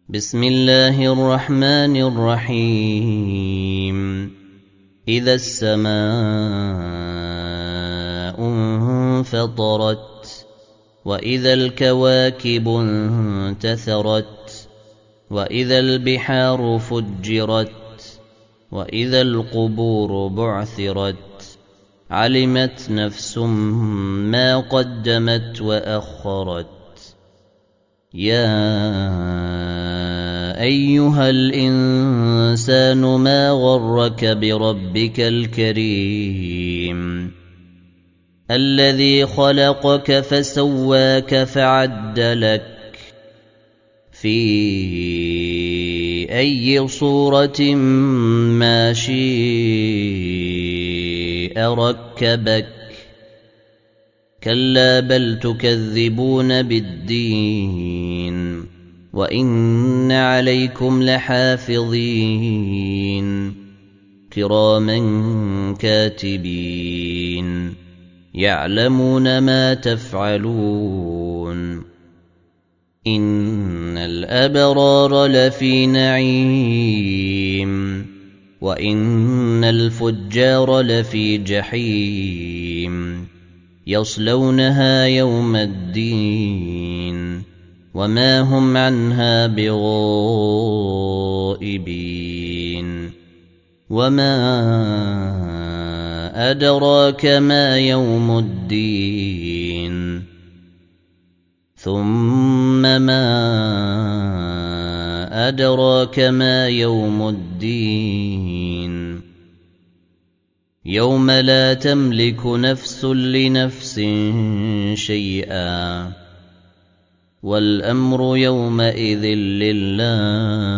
بسم الله الرحمن الرحيم إذا السماء انفطرت وإذا الكواكب انتثرت وإذا البحار فجرت وإذا القبور بعثرت علمت نفس ما قدمت وأخرت يا أيها الإنسان ما غرك بربك الكريم الذي خلقك فسواك فعدلك في أي صورة ما شاء ركبك كلا بل تكذبون بالدين وإن عليكم لحافظين كراما كاتبين يعلمون ما تفعلون إن الأبرار لفي نعيم وإن الفجار لفي جحيم يصلونها يوم الدين وما هم عنها بغائبين وما أدراك ما يوم الدين ثم ما أدراك ما يوم الدين يوم لا تملك نفس لنفس شيئا والأمر يومئذ لله